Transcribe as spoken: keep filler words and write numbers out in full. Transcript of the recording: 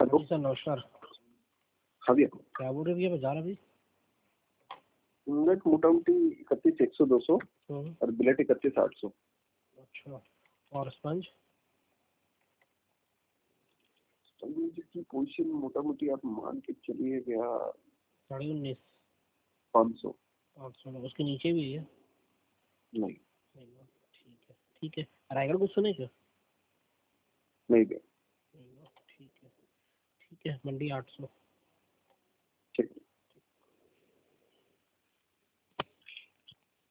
Hello जी sir नमस्कार। हाँ भैया, क्या बोल रहे भैया बाजार अभी? नेट मोटा मोटी इकतीस एक सौ दो सौ हम्म, और बिलेट इकतीस आठ सौ। अच्छा। और स्पंज? स्पंज की पोजीशन मोटा मोटी आप मान के चलिए गया साढ़े उन्नीस पाँच सौ। पाँच सौ उसके नीचे भी है? नहीं नहीं ना, ठीक है ठीक है। रायगढ़ कुछ सुने क्या? नहीं भैया। नहीं ना, ठीक है ठीक है। मंडी आठ सौ। ठीक।